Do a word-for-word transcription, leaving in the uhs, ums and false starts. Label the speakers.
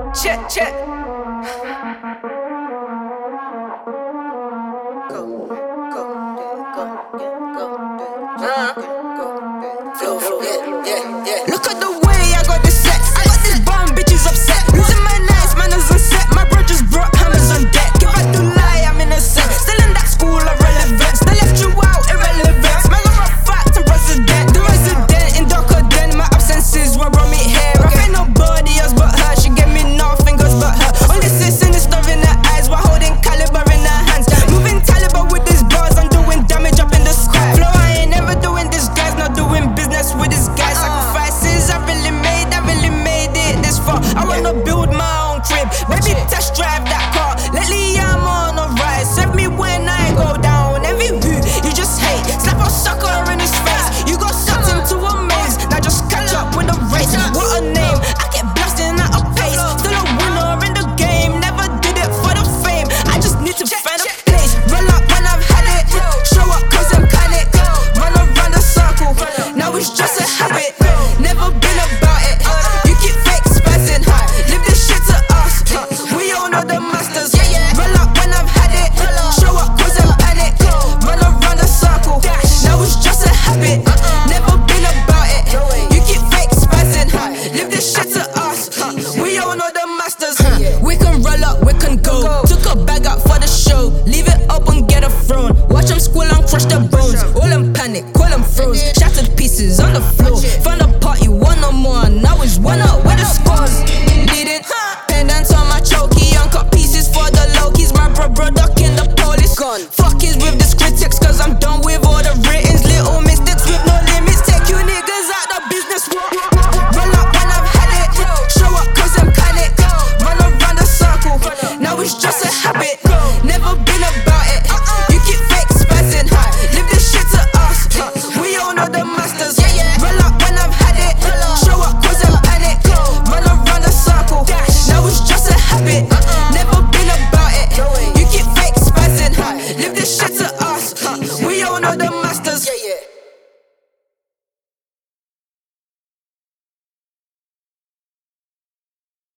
Speaker 1: Check, check. Go, go, go, go, uh, flow, flow, yeah, yeah, yeah. Look at the way I got this sex. I got this bomb, bitches upset. Losing my nice manners and set. My bro just brought hammers on deck. If I do lie, I'm innocent. Still in that school of relevance. They left you out, irrelevance. Man, I'm a fact and president. The resident in darker den. My absences were on me hair. I ain't nobody else but her. She gave me no fingers but her. Only sis sinister in her eyes while holding caliber in her hands. Moving caliber with these bars, I'm doing damage up in the sky. Flow, I ain't never doing this, guys. Not doing business with this guy. Sacrifices I really made, I really made it this far. I wanna build my own crib, maybe test drive that car. Lately I'm on a rise. Serve me when I go down. Every view you just hate, slap a sucker in his face. You got sucked into a maze, now just catch up with the race. What a name, I get blasting at a pace. Still a winner in the game, never did it for the fame. I just need to find a place. Roll up when I've had it, show up cause I'm panic. Run around the circle, now it's just a habit. Never been about it, you keep fake spazzing. Live this shit to us, we all know the masters. Roll up when I've had it, show up cause I'm panic. Run around the circle, now it's just a habit. Never been about it, you keep fake spazzing. Live this shit to us, we all know the masters. We can roll up, we can go. Took a bag out for the show, leave it open, get a throne. Watch them squill and crush their bones. All in panic, call them froze. Shattered pieces on the floor. Found a party, one or more. Now it's one up with the scores. Bleeding, pendants on my chokey. Uncut pieces for the low-keys. My bro, bro, ducking the police. Gone. Fuck is with this critics, cause I'm done with all the writtens. Little mistakes with no limits. Take you niggas out the business. Roll up when I've had it. Show up cause I'm panic. Run around the circle. Now it's just a habit. Never been about it. You keep fake spazzing. Live this shit to us. We all know the masters. Roll up when I've had it. Show up cause I'm panic. Run around the circle. Now it's just a habit. Never been about it. You keep fake spazzing. Live this shit to us. We all know the masters.